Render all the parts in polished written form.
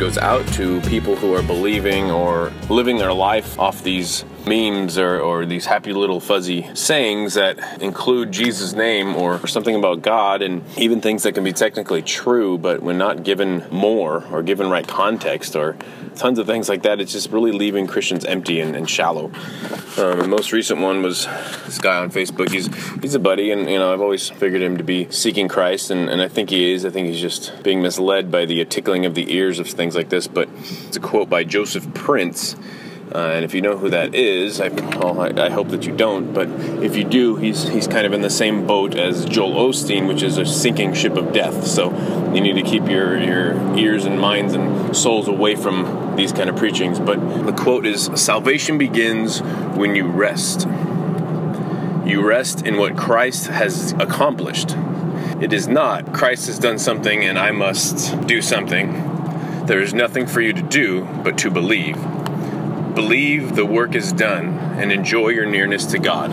goes out to people who are believing or living their life off these memes or these happy little fuzzy sayings that include Jesus' name or something about God, and even things that can be technically true, but when not given more or given right context or tons of things like that, it's just really leaving Christians empty and shallow. The most recent one was this guy on Facebook. He's a buddy, and I've always figured him to be seeking Christ, and I think he is. I think he's just being misled by the tickling of the ears of things like this. But it's a quote by Joseph Prince. And if you know who that is, I hope that you don't, but if you do, he's kind of in the same boat as Joel Osteen, which is a sinking ship of death. So you need to keep your ears and minds and souls away from these kind of preachings. But the quote is, "Salvation begins when you rest. You rest in what Christ has accomplished. It is not, Christ has done something and I must do something. There is nothing for you to do but to believe. Believe the work is done and enjoy your nearness to God."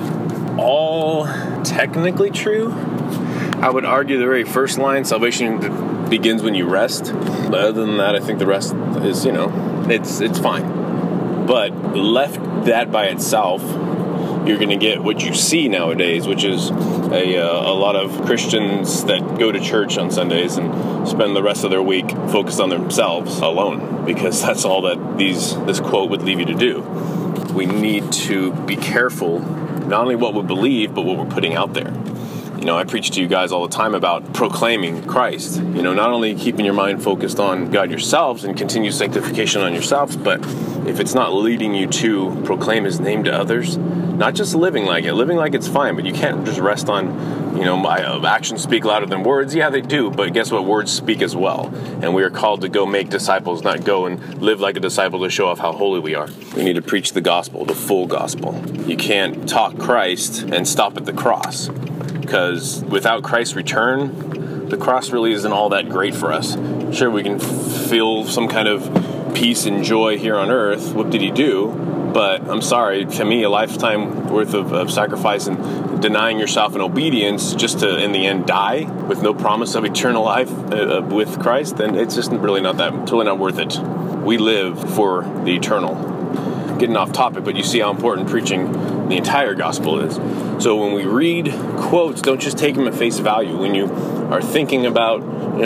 All technically true. I would argue the very first line, salvation begins when you rest. But other than that, I think the rest is, it's fine. But left that by itself, you're going to get what you see nowadays, which is a lot of Christians that go to church on Sundays and spend the rest of their week focused on themselves alone, because that's all that this quote would leave you to do. We need to be careful, not only what we believe, but what we're putting out there. I preach to you guys all the time about proclaiming Christ. Not only keeping your mind focused on God yourselves and continue sanctification on yourselves, but if it's not leading you to proclaim His name to others, not just living like it. Living like it's fine, but you can't just rest on, my actions speak louder than words. Yeah, they do, but guess what? Words speak as well. And we are called to go make disciples, not go and live like a disciple to show off how holy we are. We need to preach the gospel, the full gospel. You can't talk Christ and stop at the cross, because without Christ's return, the cross really isn't all that great for us. Sure, we can feel some kind of peace and joy here on earth. What did He do? But I'm sorry, to me, a lifetime worth of sacrifice and denying yourself in obedience just to, in the end, die with no promise of eternal life with Christ, then it's just really it's really not worth it. We live for the eternal. Getting off topic, but you see how important preaching the entire gospel is. So when we read quotes, don't just take them at face value. When you are thinking about,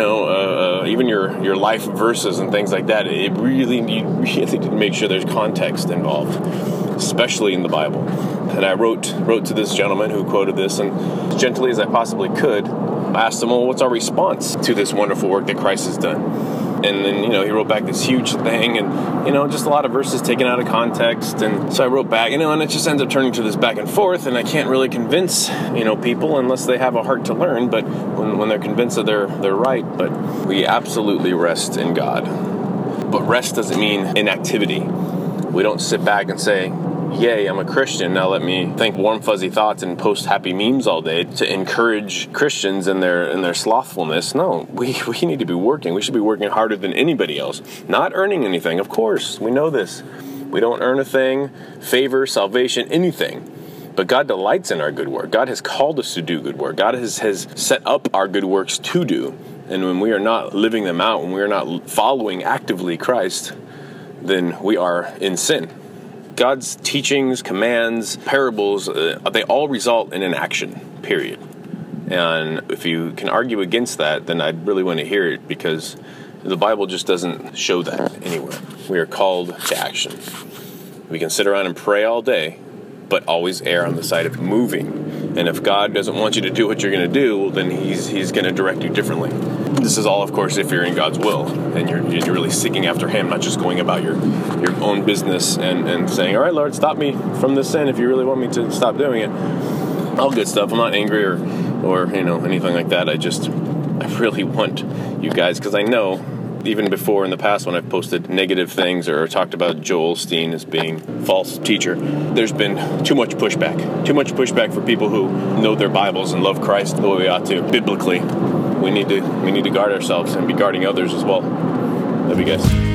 even your life verses and things like that, you really need to make sure there's context involved, especially in the Bible. And I wrote to this gentleman who quoted this, and as gently as I possibly could, I asked him, well, what's our response to this wonderful work that Christ has done? And then, he wrote back this huge thing and, just a lot of verses taken out of context. And so I wrote back, and it just ends up turning to this back and forth. And I can't really convince, people unless they have a heart to learn. But when they're convinced that they're right. But we absolutely rest in God. But rest doesn't mean inactivity. We don't sit back and say, yay, I'm a Christian, now let me think warm, fuzzy thoughts and post happy memes all day to encourage Christians in their slothfulness. No, we need to be working. We should be working harder than anybody else. Not earning anything, of course. We know this. We don't earn a thing, favor, salvation, anything. But God delights in our good work. God has called us to do good work. God has set up our good works to do. And when we are not living them out, when we are not following actively Christ, then we are in sin. God's teachings, commands, parables, they all result in an action, period. And if you can argue against that, then I'd really want to hear it, because the Bible just doesn't show that anywhere. We are called to action. We can sit around and pray all day, but always err on the side of moving. And if God doesn't want you to do what you're going to do, well, then He's going to direct you differently. This is all, of course, if you're in God's will and you're really seeking after Him, not just going about your own business and saying, all right, Lord, stop me from this sin if you really want me to stop doing it. All good stuff. I'm not angry or anything like that. I really want you guys, because I know even before in the past when I've posted negative things or talked about Joel Osteen as being a false teacher, there's been too much pushback. Too much pushback for people who know their Bibles and love Christ the way we ought to, biblically. We need to guard ourselves and be guarding others as well. Love you guys.